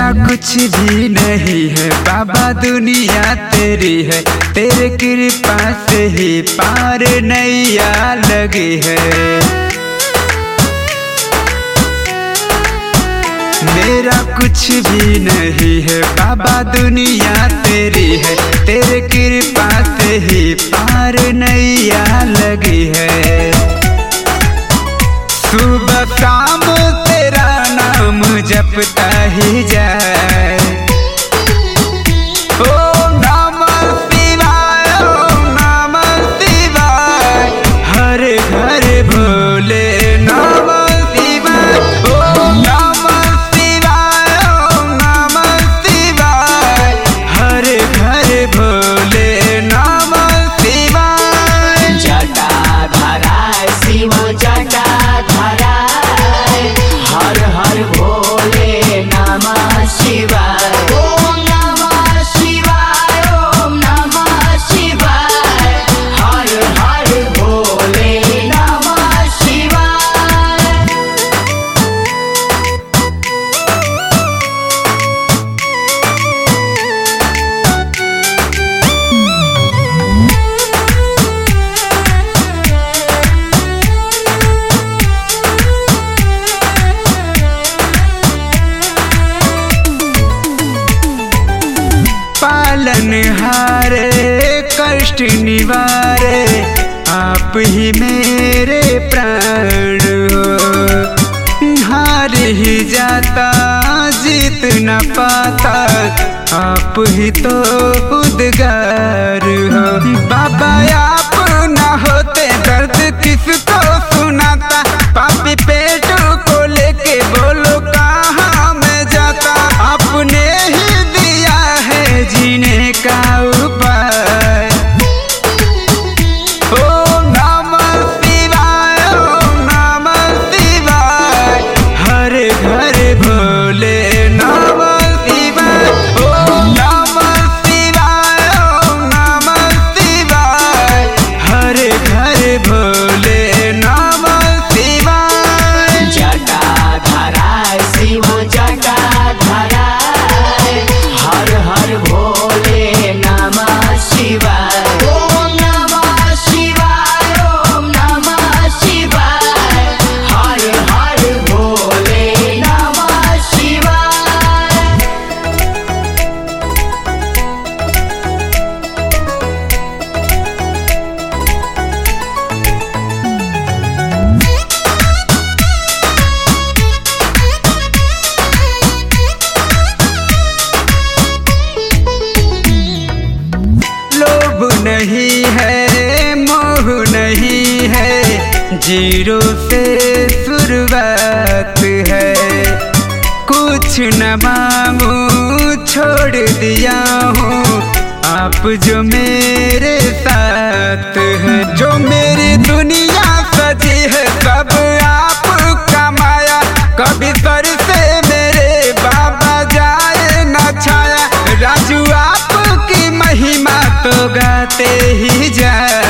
मेरा कुछ भी नहीं है बाबा, दुनिया तेरी है, तेरे कृपा से ही पार नैया लगी है। मेरा कुछ भी नहीं है बाबा, दुनिया तेरी है, तेरे कृपा से ही पार नैया लगी है। सुबह शाम तेरा नाम जपता ही जाए, ओम नमः शिवाय, ओम नमः शिवाय, हर घर भोले नमः शिवाय, ओम नमः शिवाय, ओम नमः शिवाय, हर घर भोले नमः शिवाय। जटाधराय शिव जटाधराय, हर हर भोले नमः शिवाय, ओम नमः शिवाय, ओम नमः शिवाय, हर हर भोले नमः शिवाय। पालनहारे कष्ट निवारे, आप ही मेरे प्राण हो। हार ही जाता जीत न पाता, आप ही तो उद्गार हो। बाबा आप न होते दर्द किसको सुनाता, पापी पेट को लेके बोलो कहाँ मैं जाता। आपने ही दिया है जीने का उपाय, ओम नमः शिवाय, ओम नमः शिवाय, हर घर भोले नमः शिवाय, ओम नमः शिवाय, ओम नमः शिवाय, हर घर भोले नमः शिवाय। जटाधराय शिव जटाधराय, हर हर भोले नमः शिवाय, ओम नमः शिवाय, ओम नमः शिवाय, हर हर भोले नमः शिवाय। लोभ नहीं है मोह नहीं है, जीरो से शुरुआत है। कुछ न मांगू छोड़ दिया हूँ, आप जो मेरे साथ है। जो मेरी दुनिया सजी है सब आपका माया, कभी सर से मेरे बाबा जाए न छाया। राजू आपकी महिमा तो गाते ही जाए।